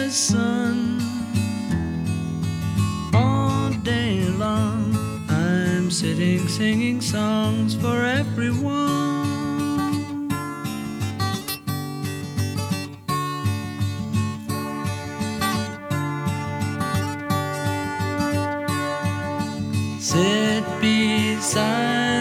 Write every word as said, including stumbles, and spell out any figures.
the sun. All day long I'm sitting singing songs for everyone. Sit beside